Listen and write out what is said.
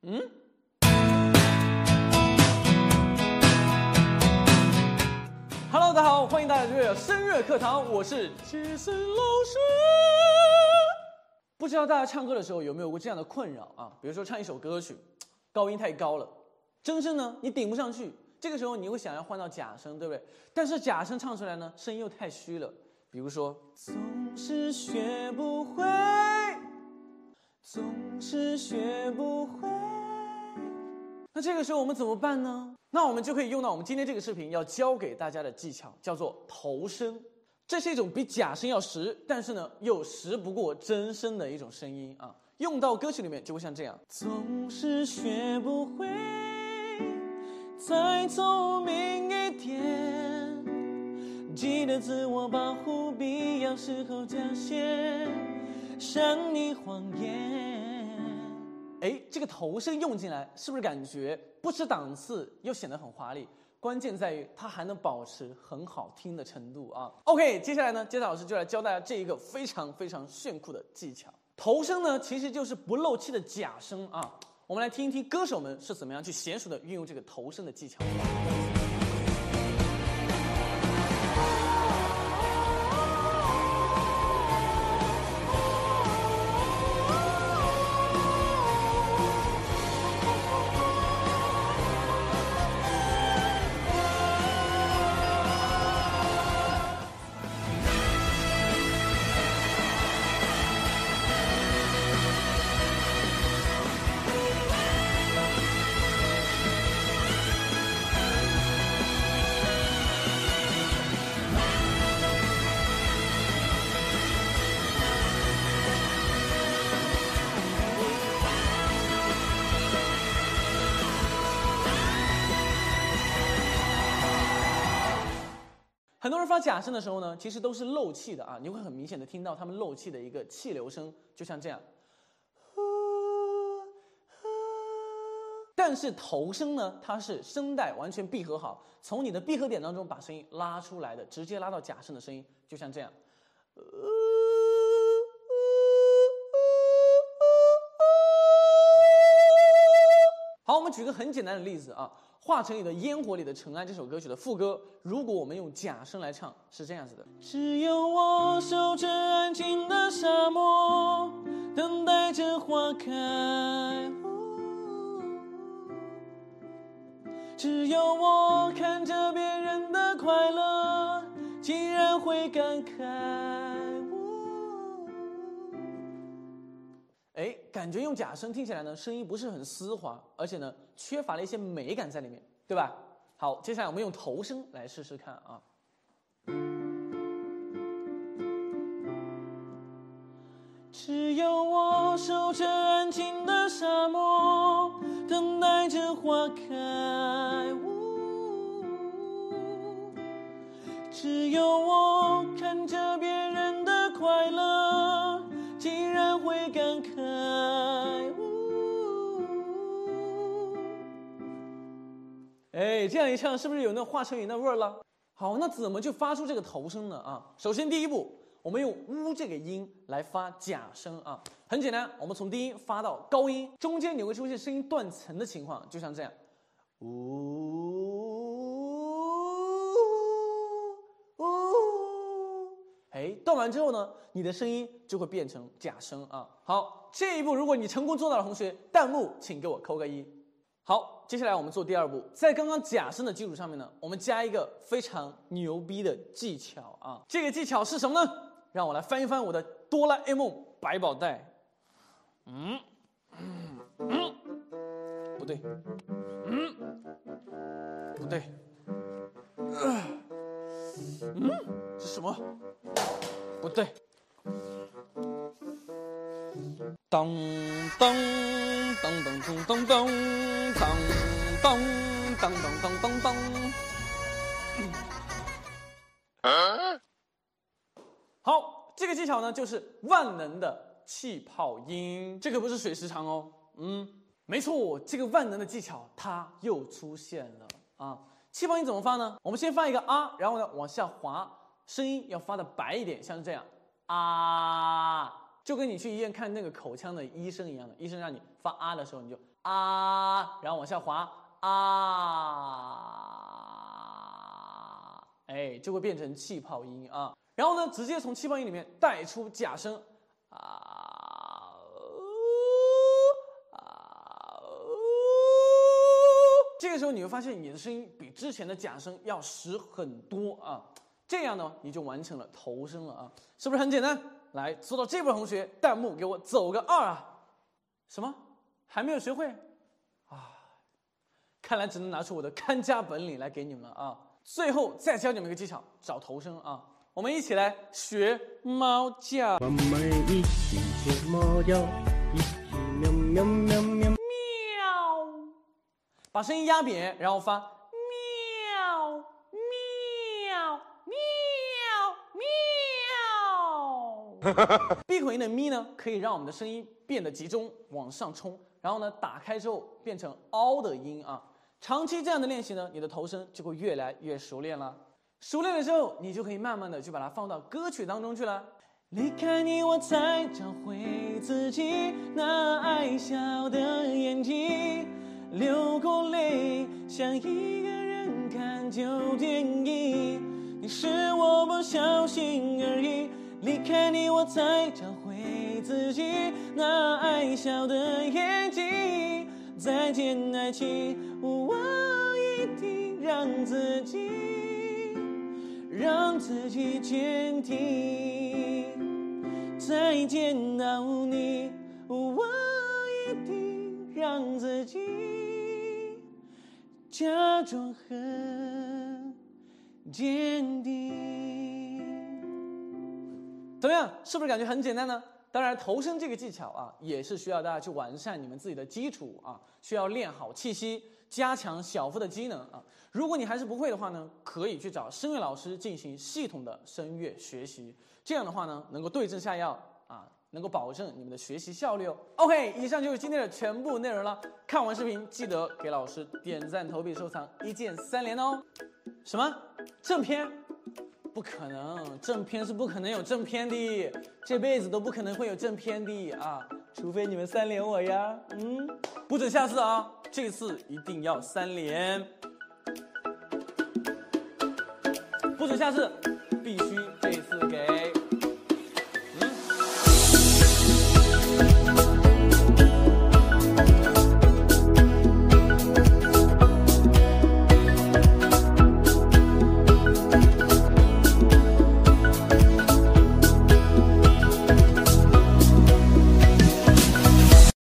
Hello， 大家好，欢迎大家来到声乐课堂，我是杰森老师。不知道大家唱歌的时候有没有过这样的困扰啊？比如说唱一首歌曲，高音太高了，真声呢你顶不上去，这个时候你会想要换到假声，对不对？但是假声唱出来呢，声音又太虚了。比如说，总是学不会，总是学不会。那这个时候我们怎么办呢？那我们就可以用到我们今天这个视频要教给大家的技巧，叫做头声。这是一种比假声要实，但是呢又实不过真声的一种声音啊。用到歌曲里面就会像这样：总是学不会，再聪明一点，记得自我保护，必要时候讲些善意谎言。这个头声用进来，是不是感觉不失档次，又显得很华丽？关键在于它还能保持很好听的程度啊。OK， 接下来呢，杰森老师就来教大家这一个非常非常炫酷的技巧。头声呢，其实就是不漏气的假声啊。我们来听一听歌手们是怎么样去娴熟的运用这个头声的技巧。很多人发假声的时候呢，其实都是漏气的啊，你会很明显的听到他们漏气的一个气流声，就像这样。但是头声呢，它是声带完全闭合好，从你的闭合点当中把声音拉出来的，直接拉到假声的声音，就像这样。好，我们举个很简单的例子啊，《华晨宇的烟火里的尘埃》这首歌曲的副歌，如果我们用假声来唱，是这样子的：只有我守着安静的沙漠，等待着花开。只有我看着别人的快乐，竟然会感慨。感觉用假声听起来呢，声音不是很丝滑，而且呢，缺乏了一些美感在里面，对吧？好，接下来我们用头声来试试看啊。只有我守着安静的沙漠，等待着花开。只有我看着别人的快乐，竟然会感慨。这样一唱，是不是有那华晨宇那味儿了？好，那怎么就发出这个头声呢？啊，首先第一步，我们用呜这个音来发假声啊，很简单，我们从低音发到高音，中间你会出现声音断层的情况，就像这样，呜。断完之后呢，你的声音就会变成假声啊。好，这一步如果你成功做到了，同学，弹幕请给我扣个1。好，接下来我们做第二步，在刚刚假声的基础上面呢，我们加一个非常牛逼的技巧啊。这个技巧是什么呢？让我来翻一翻我的哆啦 A 梦百宝袋。不对，不对，这什么？不对，当当当当当当当当当当当当当。好，这个技巧呢就是万能的气泡音，这可不是水时长哦。没错，这个万能的技巧它又出现了啊！气泡音怎么发呢？我们先发一个啊，然后呢往下滑，声音要发的白一点，像是这样啊。 就跟你去医院看那个口腔的医生一样的，医生让你发啊的时候，你就啊，然后往下滑啊，哎，就会变成气泡音啊。然后呢，直接从气泡音里面带出假声啊，这个时候你会发现你的声音比之前的假声要实很多啊。这样呢，你就完成了头声了啊，是不是很简单？来，做到这步的同学，弹幕给我走个2啊！什么？还没有学会？啊，看来只能拿出我的看家本领来给你们了啊！最后再教你们一个技巧，找头声啊！我们一起来学猫叫。我们一起学猫叫，一起喵喵喵喵喵，把声音压扁，然后发喵喵喵喵。闭口音的咪呢，可以让我们的声音变得集中往上冲，然后呢打开之后变成凹的音啊。长期这样的练习呢，你的头声就会越来越熟练了。熟练了之后，你就可以慢慢的去把它放到歌曲当中去了。离开你，我才找回自己那爱笑的眼睛，流过泪，像一个人看旧电影。你是我不小心而已，离开你，我才找回自己那爱笑的眼睛。再见爱情，我一定让自己坚定。再见到你，我一定让自己假装很坚定。怎么样？是不是感觉很简单呢？当然，头声这个技巧啊，也是需要大家去完善你们自己的基础啊，需要练好气息，加强小腹的机能啊。如果你还是不会的话呢，可以去找声乐老师进行系统的声乐学习，这样的话呢，能够对症下药啊，能够保证你们的学习效率哦。OK， 以上就是今天的全部内容了。看完视频记得给老师点赞、投币、收藏，一键3连哦。什么？正片？不可能，正片是不可能有正片的，这辈子都不可能会有正片的啊，除非你们3连我呀。不准下次啊，这次一定要3连，不准下次，必须